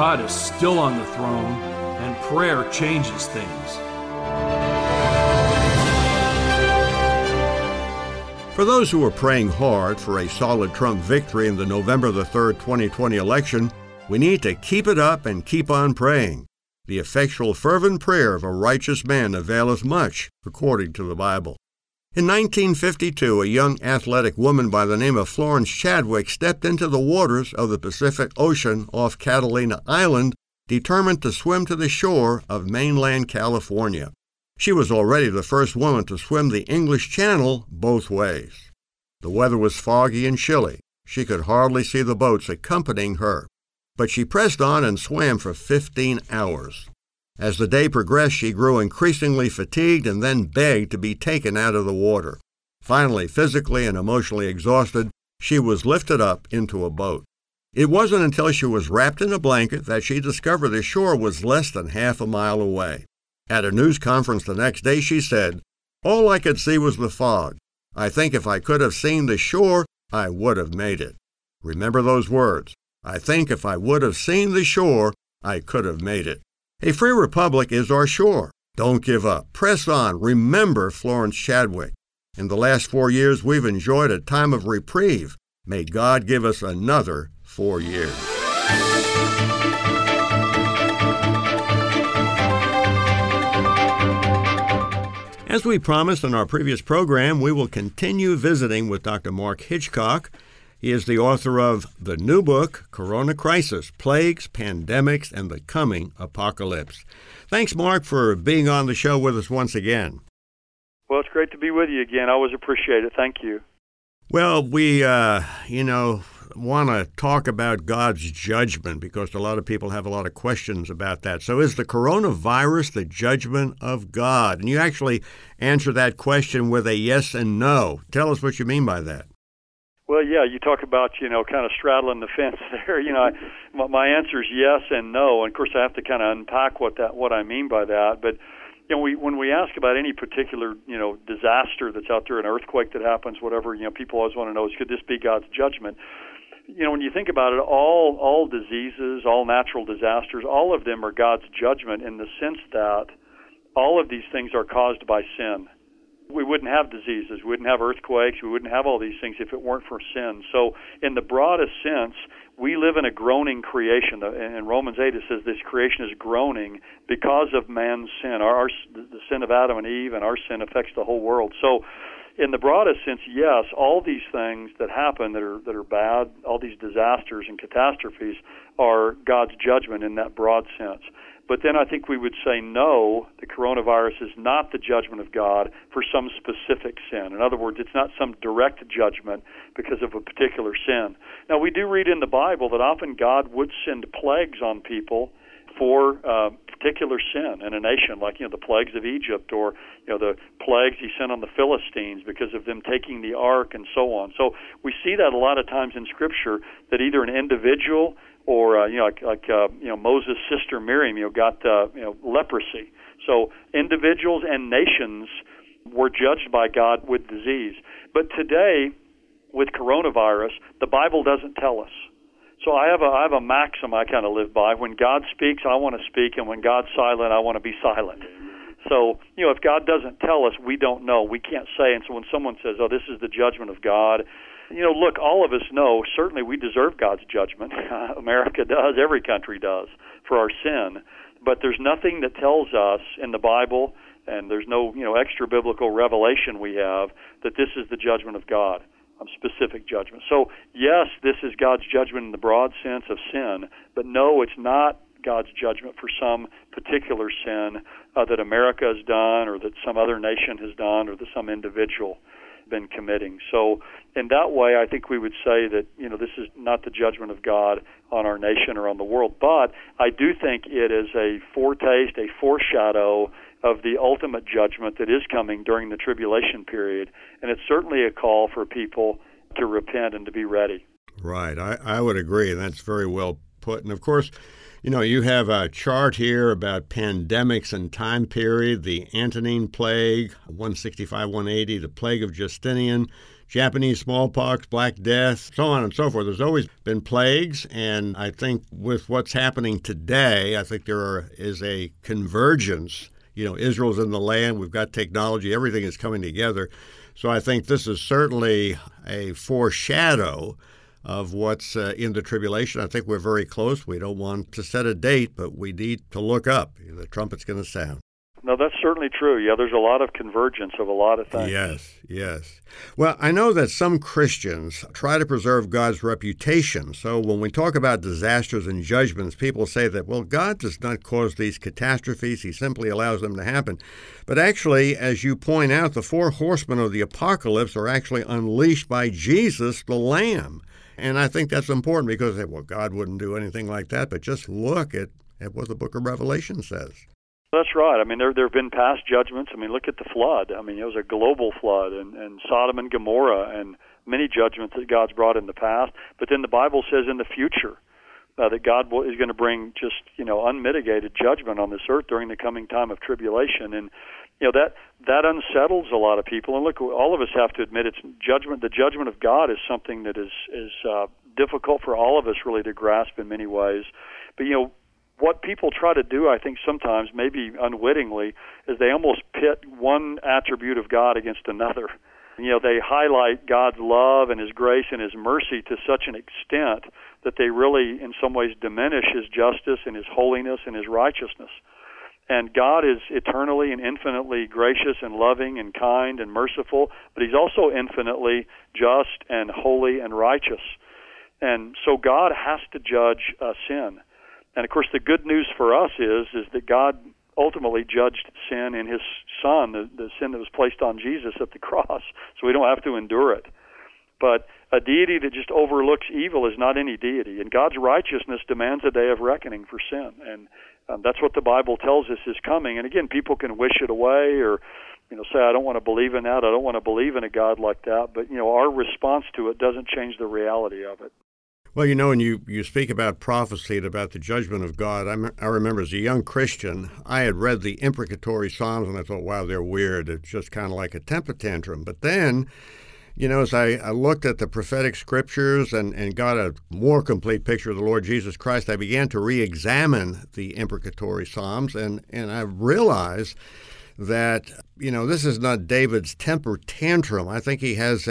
God is still on the throne, and prayer changes things. For those who are praying hard for a solid Trump victory in the November the 3rd, 2020 election, we need to keep it up and keep on praying. The effectual fervent prayer of a righteous man availeth much, according to the Bible. In 1952, a young athletic woman by the name of Florence Chadwick stepped into the waters of the Pacific Ocean off Catalina Island, determined to swim to the shore of mainland California. She was already the first woman to swim the English Channel both ways. The weather was foggy and chilly. She could hardly see the boats accompanying her. But she pressed on and swam for 15 hours. As the day progressed, she grew increasingly fatigued and then begged to be taken out of the water. Finally, physically and emotionally exhausted, she was lifted up into a boat. It wasn't until she was wrapped in a blanket that she discovered the shore was less than half a mile away. At a news conference the next day, she said, "All I could see was the fog. I think if I could have seen the shore, I would have made it." Remember those words. I think if I would have seen the shore, I could have made it. A free republic is our shore. Don't give up. Press on. Remember Florence Chadwick. In the last 4 years, we've enjoyed a time of reprieve. May God give us another 4 years. As we promised in our previous program, we will continue visiting with Dr. Mark Hitchcock. He is the author of the new book, Corona Crisis, Plagues, Pandemics, and the Coming Apocalypse. Thanks, Mark, for being on the show with us once again. Well, it's great to be with you again. I always appreciate it. Thank you. Well, we, want to talk about God's judgment because a lot of people have a lot of questions about that. So is the coronavirus the judgment of God? And you actually answer that question with a yes and no. Tell us what you mean by that. Well, yeah, you talk about, kind of straddling the fence there. My answer is yes and no. And, of course, I have to kind of unpack what I mean by that. But, when we ask about any particular, disaster that's out there, an earthquake that happens, whatever, people always want to know is, could this be God's judgment? When you think about it, all diseases, all natural disasters, all of them are God's judgment in the sense that all of these things are caused by sin. We wouldn't have diseases, we wouldn't have earthquakes, we wouldn't have all these things if it weren't for sin. So in the broadest sense, we live in a groaning creation. In Romans 8 it says this creation is groaning because of man's sin. The sin of Adam and Eve and our sin affects the whole world. So in the broadest sense, yes, all these things that happen that are bad, all these disasters and catastrophes are God's judgment in that broad sense. But then I think we would say no, the coronavirus is not the judgment of God for some specific sin. In other words, it's not some direct judgment because of a particular sin. Now, we do read in the Bible that often God would send plagues on people for particular sin in a nation, like the plagues of Egypt, or the plagues he sent on the Philistines because of them taking the ark and so on. So we see that a lot of times in Scripture, that either an individual or Moses' sister Miriam got leprosy. So individuals and nations were judged by God with disease. But today, with coronavirus, the Bible doesn't tell us. So I have a maxim I kind of live by. When God speaks, I want to speak, and when God's silent, I want to be silent. So, if God doesn't tell us, we don't know. We can't say. And so when someone says, oh, this is the judgment of God, look, all of us know, certainly we deserve God's judgment. America does, every country does, for our sin. But there's nothing that tells us in the Bible, and there's no, extra biblical revelation we have, that this is the judgment of God. Specific judgment. So, yes, this is God's judgment in the broad sense of sin, but no, it's not God's judgment for some particular sin that America has done, or that some other nation has done, or that some individual been committing. So, in that way, I think we would say that, this is not the judgment of God on our nation or on the world, but I do think it is a foretaste, a foreshadow of the ultimate judgment that is coming during the tribulation period. And it's certainly a call for people to repent and to be ready. Right. I would agree. That's very well put. And of course, You know, you have a chart here about pandemics and time period, the Antonine Plague, 165-180, the Plague of Justinian, Japanese smallpox, Black Death, so on and so forth. There's always been plagues, and I think with what's happening today, I think is a convergence. You know, Israel's in the land, we've got technology, everything is coming together. So I think this is certainly a foreshadow of what's in the tribulation. I think we're very close. We don't want to set a date, but we need to look up. The trumpet's going to sound. No, that's certainly true. Yeah, there's a lot of convergence of a lot of things. Yes. Well, I know that some Christians try to preserve God's reputation. So when we talk about disasters and judgments, people say that, well, God does not cause these catastrophes. He simply allows them to happen. But actually, as you point out, the four horsemen of the apocalypse are actually unleashed by Jesus, the Lamb. And I think that's important because, well, God wouldn't do anything like that, but just look at what the book of Revelation says. That's right. I mean, there have been past judgments. I mean, look at the flood. I mean, it was a global flood, and Sodom and Gomorrah, and many judgments that God's brought in the past. But then the Bible says in the future that God is going to bring just, unmitigated judgment on this earth during the coming time of tribulation. And, that unsettles a lot of people. And look, all of us have to admit it's judgment. The judgment of God is something that is difficult for all of us really to grasp in many ways. But, what people try to do, I think sometimes, maybe unwittingly, is they almost pit one attribute of God against another. They highlight God's love and His grace and His mercy to such an extent that they really, in some ways, diminish His justice and His holiness and His righteousness. And God is eternally and infinitely gracious and loving and kind and merciful, but He's also infinitely just and holy and righteous. And so God has to judge sin. And, of course, the good news for us is that God ultimately judged sin in His Son, the sin that was placed on Jesus at the cross, so we don't have to endure it. But a deity that just overlooks evil is not any deity, and God's righteousness demands a day of reckoning for sin. And that's what the Bible tells us is coming. And, again, people can wish it away or say, I don't want to believe in that, I don't want to believe in a God like that. But, our response to it doesn't change the reality of it. Well, and you speak about prophecy and about the judgment of God. I remember as a young Christian, I had read the imprecatory Psalms, and I thought, wow, they're weird. It's just kind of like a temper tantrum. But then, as I looked at the prophetic scriptures and got a more complete picture of the Lord Jesus Christ, I began to re-examine the imprecatory Psalms, and I realized that, this is not David's temper tantrum. I think he has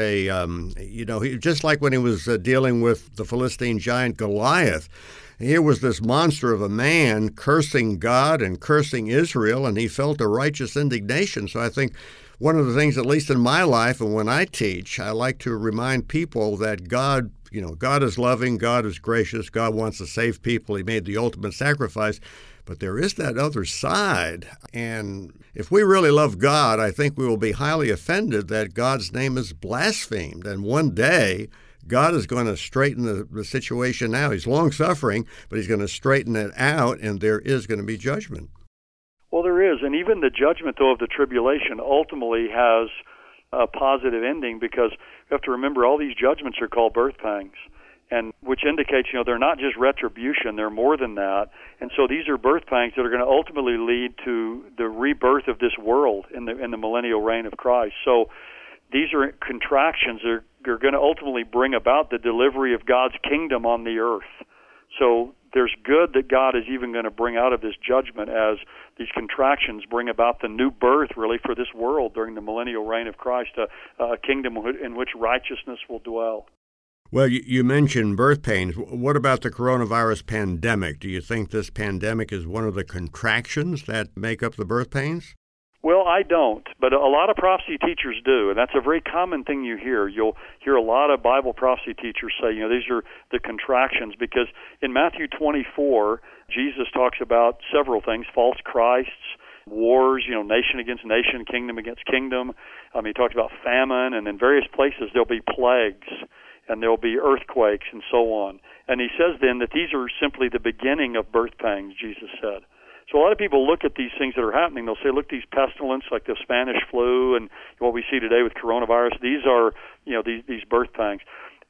he, just like when he was dealing with the Philistine giant Goliath, here was this monster of a man cursing God and cursing Israel, and he felt a righteous indignation. So I think one of the things, at least in my life and when I teach, I like to remind people that God is loving, God is gracious, God wants to save people. He made the ultimate sacrifice. But there is that other side. And if we really love God, I think we will be highly offended that God's name is blasphemed. And one day, God is going to straighten the situation out. He's long-suffering, but He's going to straighten it out, and there is going to be judgment. Well, there is. And even the judgment, though, of the tribulation ultimately has a positive ending, because you have to remember all these judgments are called birth pangs. And which indicates, they're not just retribution, they're more than that. And so these are birth pangs that are going to ultimately lead to the rebirth of this world in the millennial reign of Christ. So these are contractions that are going to ultimately bring about the delivery of God's kingdom on the earth. So there's good that God is even going to bring out of this judgment as these contractions bring about the new birth, really, for this world during the millennial reign of Christ, a kingdom in which righteousness will dwell. Well, you mentioned birth pains. What about the coronavirus pandemic? Do you think this pandemic is one of the contractions that make up the birth pains? Well, I don't, but a lot of prophecy teachers do, and that's a very common thing you hear. You'll hear a lot of Bible prophecy teachers say, these are the contractions, because in Matthew 24, Jesus talks about several things: false Christs, wars, nation against nation, kingdom against kingdom. He talks about famine, and in various places there'll be plagues, and there will be earthquakes and so on. And he says then that these are simply the beginning of birth pangs, Jesus said. So a lot of people look at these things that are happening. They'll say, look, these pestilence, like the Spanish flu and what we see today with coronavirus, these are, these birth pangs.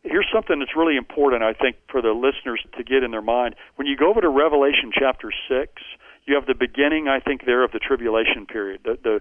here's something that's really important, I think, for the listeners to get in their mind. When you go over to Revelation chapter 6, you have the beginning, I think, there of the tribulation period. The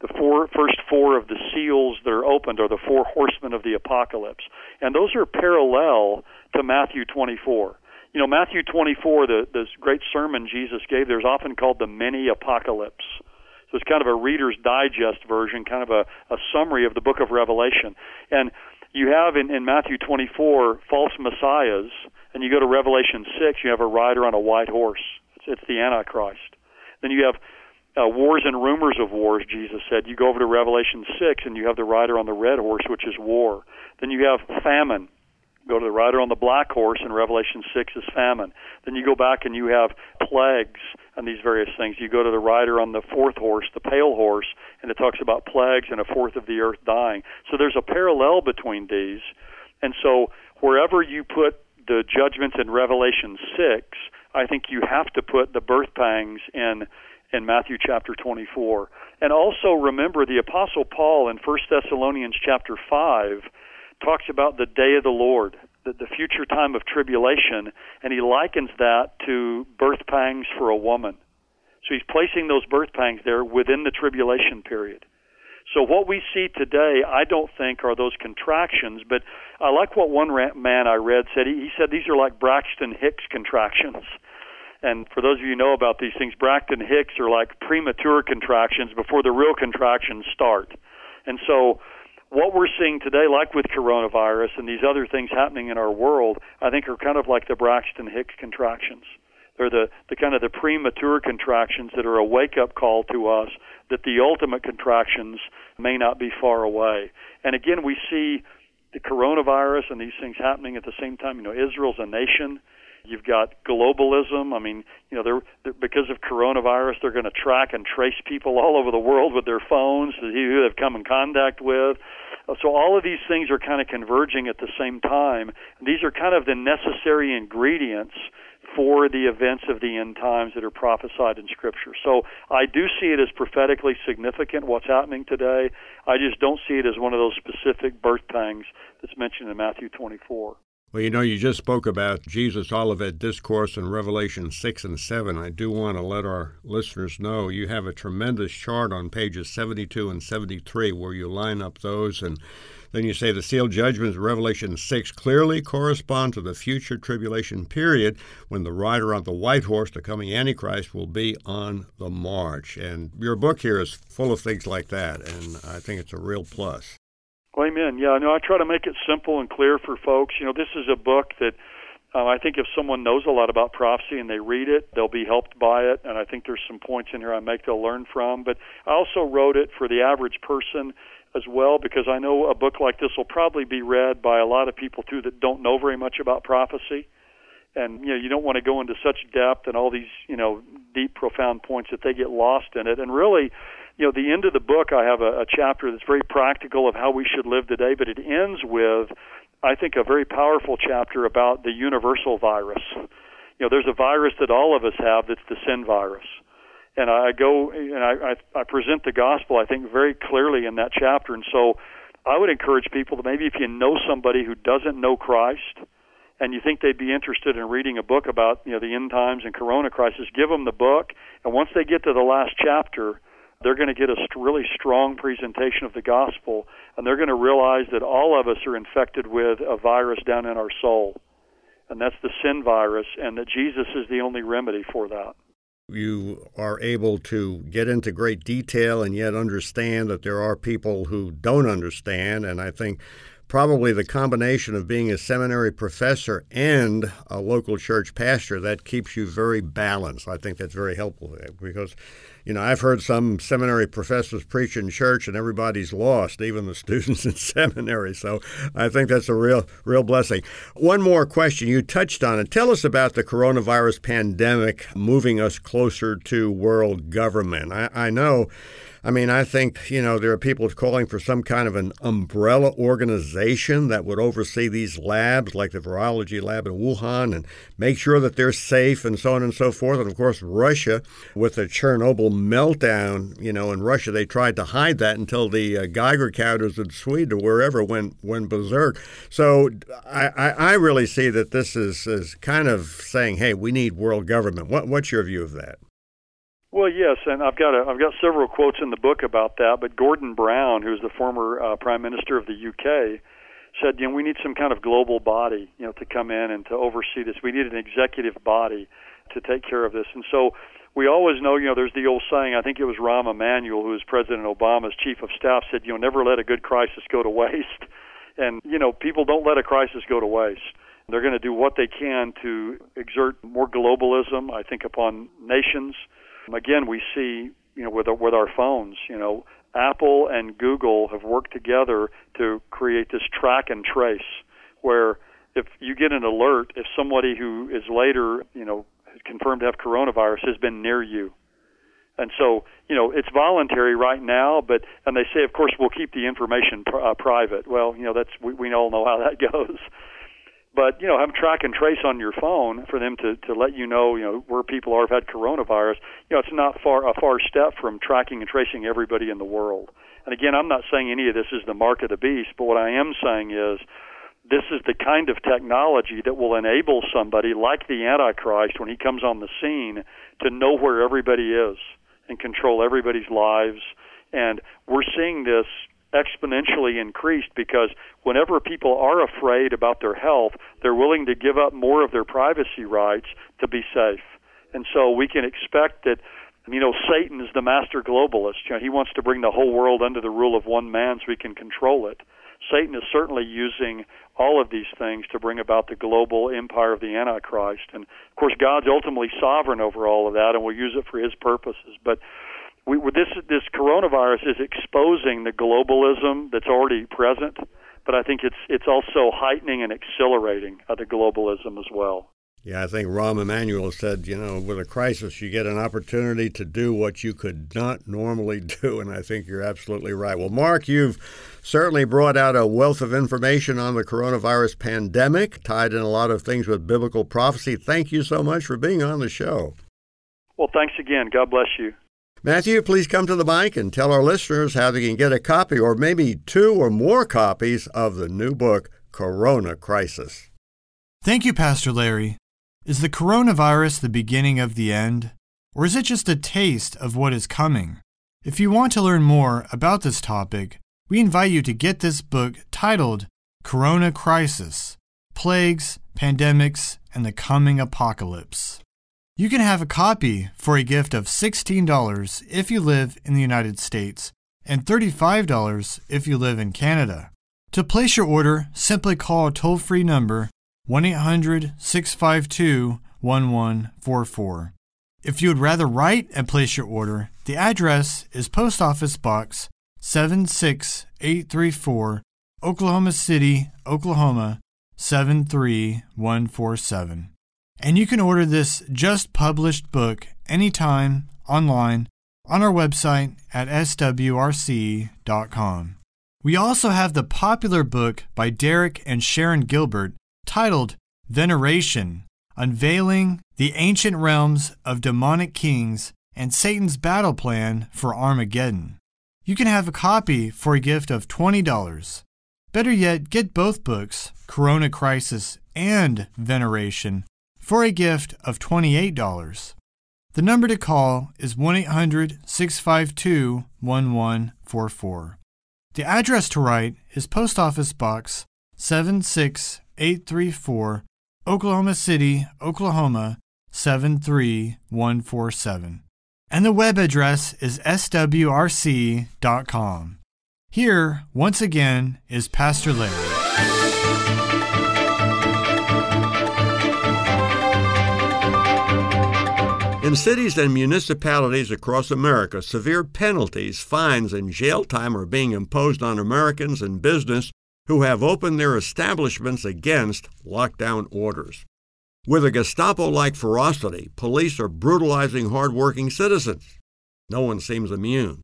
first four of the seals that are opened are the four horsemen of the apocalypse. And those are parallel to Matthew 24. You know, Matthew 24, this great sermon Jesus gave, there's often called the mini apocalypse. So it's kind of a Reader's Digest version, kind of a summary of the book of Revelation. And you have in Matthew 24 false messiahs, and you go to Revelation 6, you have a rider on a white horse. It's the Antichrist. Then you have wars and rumors of wars, Jesus said. You go over to Revelation 6, and you have the rider on the red horse, which is war. Then you have famine. Go to the rider on the black horse, and Revelation 6 is famine. Then you go back and you have plagues and these various things. You go to the rider on the fourth horse, the pale horse, and it talks about plagues and a fourth of the earth dying. So there's a parallel between these. And so wherever you put the judgments in Revelation 6, I think you have to put the birth pangs in Matthew chapter 24. And also remember the Apostle Paul in 1 Thessalonians chapter 5 talks about the day of the Lord, the future time of tribulation, and he likens that to birth pangs for a woman. So he's placing those birth pangs there within the tribulation period. So what we see today, I don't think are those contractions, but I like what one man I read said. He said these are like Braxton Hicks contractions. And for those of you who know about these things, Braxton Hicks are like premature contractions before the real contractions start. And so what we're seeing today, like with coronavirus and these other things happening in our world, I think are kind of like the Braxton Hicks contractions. They're the kind of the premature contractions that are a wake-up call to us that the ultimate contractions may not be far away. And again, we see the coronavirus and these things happening at the same time. You know, Israel's a nation. You've got globalism. I mean, you know, they're because of coronavirus, they're going to track and trace people all over the world with their phones, who they've come in contact with. So all of these things are kind of converging at the same time. And these are kind of the necessary ingredients for the events of the end times that are prophesied in Scripture. So I do see it as prophetically significant, what's happening today. I just don't see it as one of those specific birth pangs that's mentioned in Matthew 24. Well, you know, you just spoke about Jesus' Olivet Discourse in Revelation 6 and 7. I do want to let our listeners know you have a tremendous chart on pages 72 and 73 where you line up those, and then you say the sealed judgments of Revelation 6 clearly correspond to the future tribulation period when the rider on the white horse, the coming Antichrist, will be on the march. And your book here is full of things like that, and I think it's a real plus. Well, amen. Yeah, no, I try to make it simple and clear for folks. You know, this is a book that I think if someone knows a lot about prophecy and they read it, they'll be helped by it. And I think there's some points in here I make they'll learn from. But I also wrote it for the average person as well, because I know a book like this will probably be read by a lot of people, too, that don't know very much about prophecy. And, you know, you don't want to go into such depth and all these, you know, deep, profound points that they get lost in it. And really, you know, the end of the book, I have a chapter that's very practical of how we should live today, but it ends with, I think, a very powerful chapter about the universal virus. You know, there's a virus that all of us have that's the sin virus. And I go and I present the gospel, I think, very clearly in that chapter. And so I would encourage people that maybe if you know somebody who doesn't know Christ and you think they'd be interested in reading a book about, you know, the end times and corona crisis, give them the book. And once they get to the last chapter, they're going to get a really strong presentation of the gospel, and they're going to realize that all of us are infected with a virus down in our soul, and that's the sin virus, and that Jesus is the only remedy for that. You are able to get into great detail and yet understand that there are people who don't understand, and I think probably the combination of being a seminary professor and a local church pastor, that keeps you very balanced. I think that's very helpful because, you know, I've heard some seminary professors preach in church and everybody's lost, even the students in seminary. So I think that's a real blessing. One more question. You touched on it. Tell us about the coronavirus pandemic moving us closer to world government. I know I mean, I think, there are people calling for some kind of an umbrella organization that would oversee these labs, like the virology lab in Wuhan, and make sure that they're safe and so on and so forth. And, of course, Russia, with the Chernobyl meltdown, in Russia, they tried to hide that until the Geiger counters in Sweden or wherever went berserk. So I really see that this is kind of saying, hey, we need world government. What's your view of that? Well, yes, and I've got several quotes in the book about that. But Gordon Brown, who's the former Prime Minister of the UK, said, we need some kind of global body, to come in and to oversee this. We need an executive body to take care of this. And so we always know, there's the old saying. I think it was Rahm Emanuel, who was President Obama's chief of staff, said, never let a good crisis go to waste. And people don't let a crisis go to waste. They're going to do what they can to exert more globalism, I think, upon nations. Again, we see, with our phones, Apple and Google have worked together to create this track and trace, where if you get an alert, if somebody who is later, confirmed to have coronavirus has been near you. And so, it's voluntary right now, and they say, of course, we'll keep the information private. Well, we all know how that goes. But, have track and trace on your phone for them to let you know, where people have had coronavirus. It's not a far step from tracking and tracing everybody in the world. And again, I'm not saying any of this is the mark of the beast, but what I am saying is this is the kind of technology that will enable somebody like the Antichrist, when he comes on the scene, to know where everybody is and control everybody's lives. And we're seeing this exponentially increased because whenever people are afraid about their health, they're willing to give up more of their privacy rights to be safe. And so we can expect that, Satan is the master globalist. He wants to bring the whole world under the rule of one man so he can control it. Satan is certainly using all of these things to bring about the global empire of the Antichrist. And, of course, God's ultimately sovereign over all of that and will use it for his purposes. But this coronavirus is exposing the globalism that's already present, but I think it's also heightening and accelerating the globalism as well. Yeah, I think Rahm Emanuel said, with a crisis, you get an opportunity to do what you could not normally do, and I think you're absolutely right. Well, Mark, you've certainly brought out a wealth of information on the coronavirus pandemic, tied in a lot of things with biblical prophecy. Thank you so much for being on the show. Well, thanks again. God bless you. Matthew, please come to the mic and tell our listeners how they can get a copy or maybe 2 or more copies of the new book, Corona Crisis. Thank you, Pastor Larry. Is the coronavirus the beginning of the end, or is it just a taste of what is coming? If you want to learn more about this topic, we invite you to get this book titled Corona Crisis: Plagues, Pandemics, and the Coming Apocalypse. You can have a copy for a gift of $16 if you live in the United States and $35 if you live in Canada. To place your order, simply call a toll-free number 1-800-652-1144. If you would rather write and place your order, the address is Post Office Box 76834, Oklahoma City, Oklahoma 73147. And you can order this just published book anytime online on our website at swrc.com. We also have the popular book by Derek and Sharon Gilbert titled Veneration: Unveiling the Ancient Realms of Demonic Kings and Satan's Battle Plan for Armageddon. You can have a copy for a gift of $20. Better yet, get both books, Corona Crisis and Veneration, for a gift of $28. The number to call is 1-800-652-1144. The address to write is Post Office Box 76834, Oklahoma City, Oklahoma 73147. And the web address is swrc.com. Here, once again, is Pastor Larry. In cities and municipalities across America, severe penalties, fines, and jail time are being imposed on Americans in business who have opened their establishments against lockdown orders. With a Gestapo-like ferocity, police are brutalizing hardworking citizens. No one seems immune.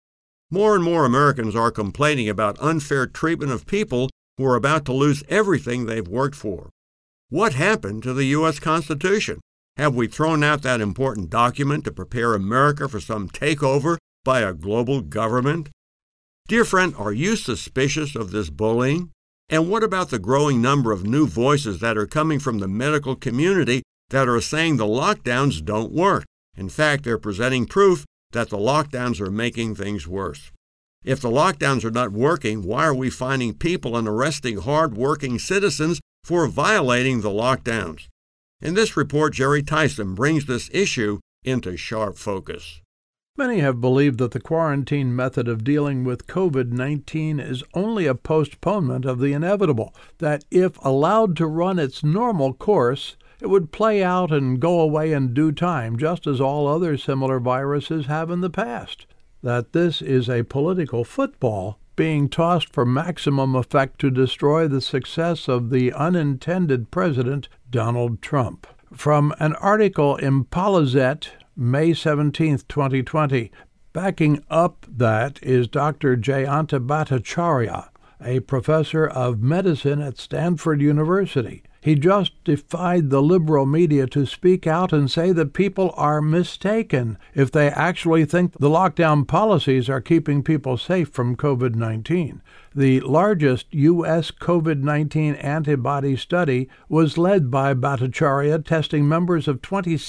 More and more Americans are complaining about unfair treatment of people who are about to lose everything they've worked for. What happened to the U.S. Constitution? Have we thrown out that important document to prepare America for some takeover by a global government? Dear friend, are you suspicious of this bullying? And what about the growing number of new voices that are coming from the medical community that are saying the lockdowns don't work? In fact, they're presenting proof that the lockdowns are making things worse. If the lockdowns are not working, why are we finding people and arresting hard-working citizens for violating the lockdowns? In this report, Jerry Tyson brings this issue into sharp focus. Many have believed that the quarantine method of dealing with COVID-19 is only a postponement of the inevitable, that if allowed to run its normal course, it would play out and go away in due time, just as all other similar viruses have in the past. That this is a political football being tossed for maximum effect to destroy the success of the unintended president, Donald Trump. From an article in Polizet, May 17, 2020, backing up that is Dr. Jayanta Bhattacharya, a professor of medicine at Stanford University. He just defied the liberal media to speak out and say that people are mistaken if they actually think the lockdown policies are keeping people safe from COVID-19. The largest U.S. COVID-19 antibody study was led by Bhattacharya, testing members of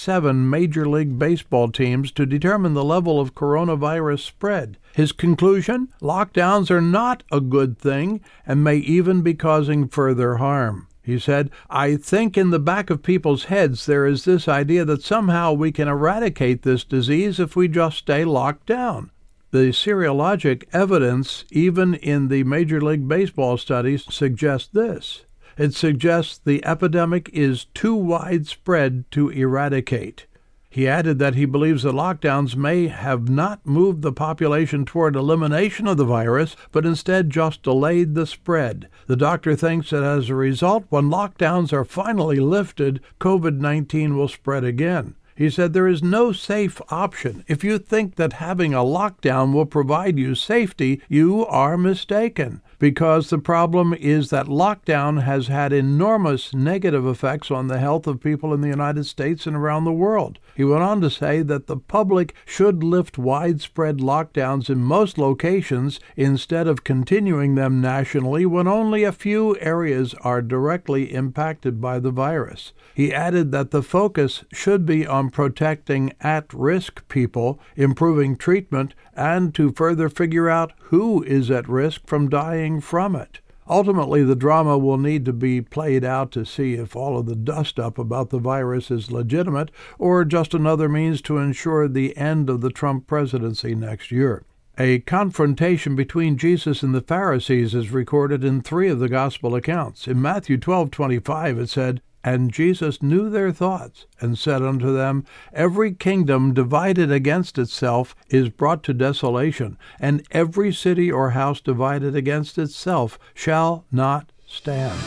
27 Major League Baseball teams to determine the level of coronavirus spread. His conclusion? Lockdowns are not a good thing and may even be causing further harm. He said, I think in the back of people's heads there is this idea that somehow we can eradicate this disease if we just stay locked down. The serologic evidence, even in the Major League Baseball studies, suggests this. It suggests the epidemic is too widespread to eradicate. He added that he believes the lockdowns may have not moved the population toward elimination of the virus, but instead just delayed the spread. The doctor thinks that as a result, when lockdowns are finally lifted, COVID-19 will spread again. He said there is no safe option. If you think that having a lockdown will provide you safety, you are mistaken, because the problem is that lockdown has had enormous negative effects on the health of people in the United States and around the world. He went on to say that the public should lift widespread lockdowns in most locations instead of continuing them nationally when only a few areas are directly impacted by the virus. He added that the focus should be on protecting at-risk people, improving treatment, and to further figure out who is at risk from dying from it. Ultimately, the drama will need to be played out to see if all of the dust-up about the virus is legitimate or just another means to ensure the end of the Trump presidency next year. A confrontation between Jesus and the Pharisees is recorded in 3 of the Gospel accounts. In Matthew 12:25 it said, And Jesus knew their thoughts, and said unto them, Every kingdom divided against itself is brought to desolation, and every city or house divided against itself shall not stand.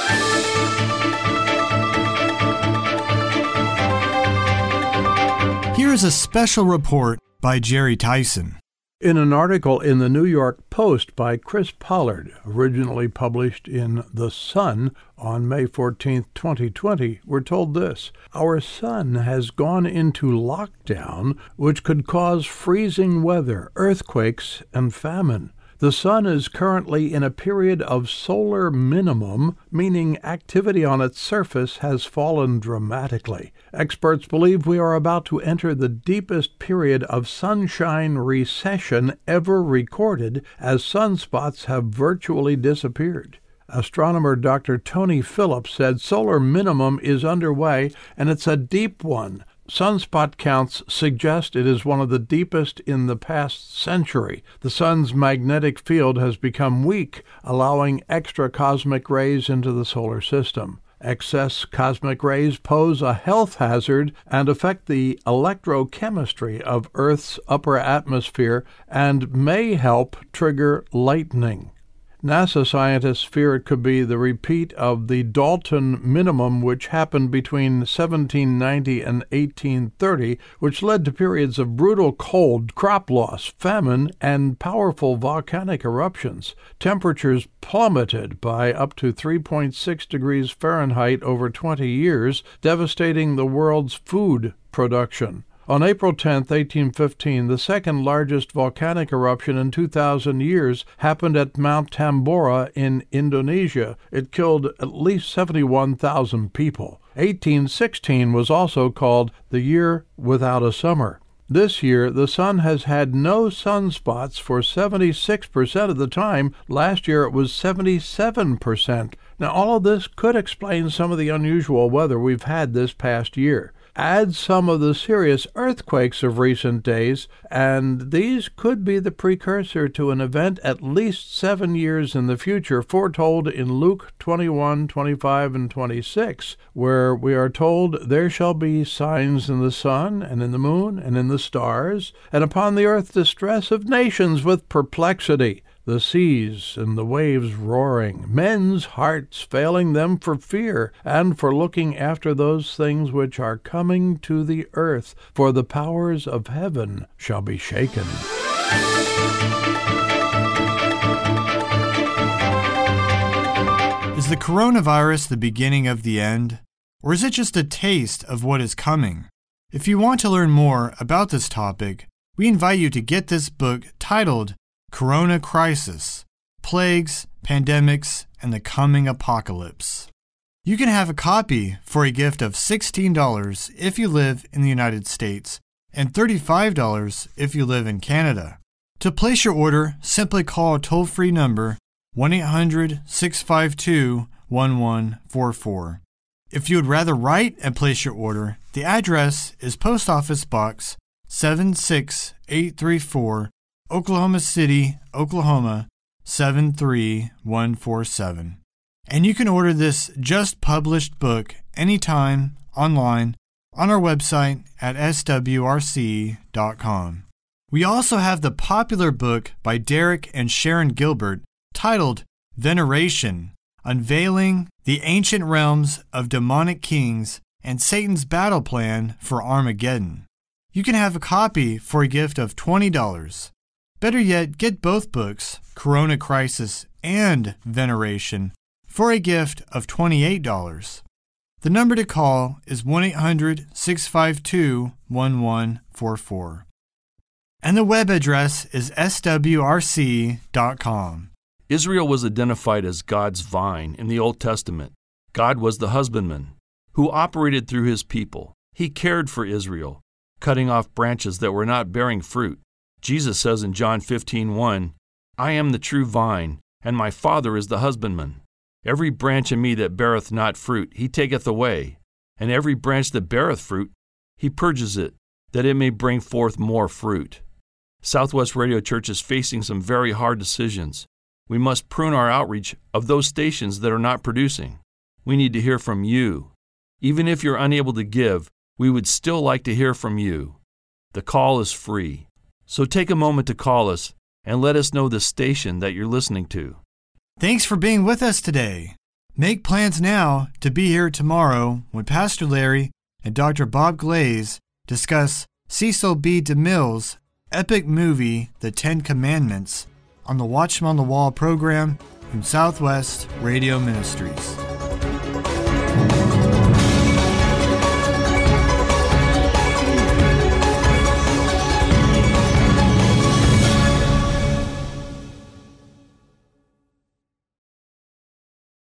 Here is a special report by Jerry Tyson. In an article in the New York Post by Chris Pollard, originally published in The Sun on May 14, 2020, we're told this: Our sun has gone into lockdown, which could cause freezing weather, earthquakes, and famine. The sun is currently in a period of solar minimum, meaning activity on its surface has fallen dramatically. Experts believe we are about to enter the deepest period of sunshine recession ever recorded, as sunspots have virtually disappeared. Astronomer Dr. Tony Phillips said solar minimum is underway, and it's a deep one. Sunspot counts suggest it is one of the deepest in the past century. The sun's magnetic field has become weak, allowing extra cosmic rays into the solar system. Excess cosmic rays pose a health hazard and affect the electrochemistry of Earth's upper atmosphere and may help trigger lightning. NASA scientists fear it could be the repeat of the Dalton minimum, which happened between 1790 and 1830, which led to periods of brutal cold, crop loss, famine, and powerful volcanic eruptions. Temperatures plummeted by up to 3.6 degrees Fahrenheit over 20 years, devastating the world's food production. On April 10, 1815, the second largest volcanic eruption in 2,000 years happened at Mount Tambora in Indonesia. It killed at least 71,000 people. 1816 was also called the year without a summer. This year, the sun has had no sunspots for 76% of the time. Last year, it was 77%. Now, all of this could explain some of the unusual weather we've had this past year. Add some of the serious earthquakes of recent days, and these could be the precursor to an event at least 7 years in the future, foretold in Luke 21, 25, and 26, where we are told, "There shall be signs in the sun, and in the moon, and in the stars, and upon the earth distress of nations with perplexity, the seas and the waves roaring, men's hearts failing them for fear, and for looking after those things which are coming to the earth, for the powers of heaven shall be shaken." Is the coronavirus the beginning of the end, or is it just a taste of what is coming? If you want to learn more about this topic, we invite you to get this book titled Corona Crisis: Plagues, Pandemics, and the Coming Apocalypse. You can have a copy for a gift of $16 if you live in the United States and $35 if you live in Canada. To place your order, simply call a toll-free number 1-800-652-1144. If you would rather write and place your order, the address is Post Office Box 76834, Oklahoma City, Oklahoma 73147. And you can order this just published book anytime online on our website at swrc.com. We also have the popular book by Derek and Sharon Gilbert titled Veneration: Unveiling the Ancient Realms of Demonic Kings and Satan's Battle Plan for Armageddon. You can have a copy for a gift of $20. Better yet, get both books, Corona Crisis and Veneration, for a gift of $28. The number to call is 1-800-652-1144. And the web address is swrc.com. Israel was identified as God's vine in the Old Testament. God was the husbandman who operated through his people. He cared for Israel, cutting off branches that were not bearing fruit. Jesus says in John 15:1, "I am the true vine, and my Father is the husbandman. Every branch in me that beareth not fruit, he taketh away, and every branch that beareth fruit, he purges it, that it may bring forth more fruit." Southwest Radio Church is facing some very hard decisions. We must prune our outreach of those stations that are not producing. We need to hear from you. Even if you're unable to give, we would still like to hear from you. The call is free. So take a moment to call us and let us know the station that you're listening to. Thanks for being with us today. Make plans now to be here tomorrow when Pastor Larry and Dr. Bob Glaze discuss Cecil B. DeMille's epic movie, The Ten Commandments, on the Watchman on the Wall program from Southwest Radio Ministries.